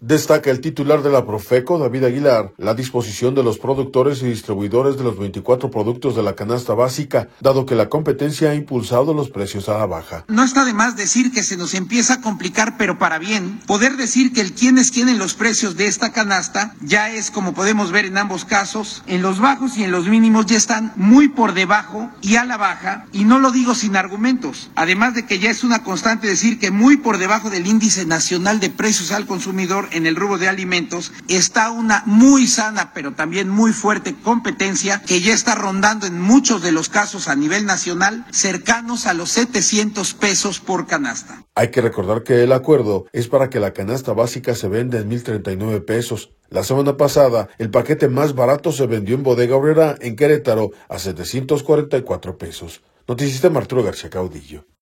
Destaca el titular de la Profeco, David Aguilar, la disposición de los productores y distribuidores de los 24 productos de la canasta básica, dado que la competencia ha impulsado los precios a la baja. No está de más decir que se nos empieza a complicar, pero para bien, poder decir que el quienes tienen los precios de esta canasta ya es, como podemos ver en ambos casos, en los bajos y en los mínimos ya están muy por debajo y a la baja, y no lo digo sin argumentos, además de que ya es una constante decir que muy por debajo del índice nacional de precios al consumidor en el rubro de alimentos está una muy sana pero también muy fuerte competencia que ya está rondando en muchos de los casos a nivel nacional cercanos a los 700 pesos por canasta. Hay que recordar que el acuerdo es para que la canasta básica se venda en 1,039 pesos. La semana pasada, el paquete más barato se vendió en Bodega Aurrerá en Querétaro a 744 pesos. Noticista Arturo García Caudillo.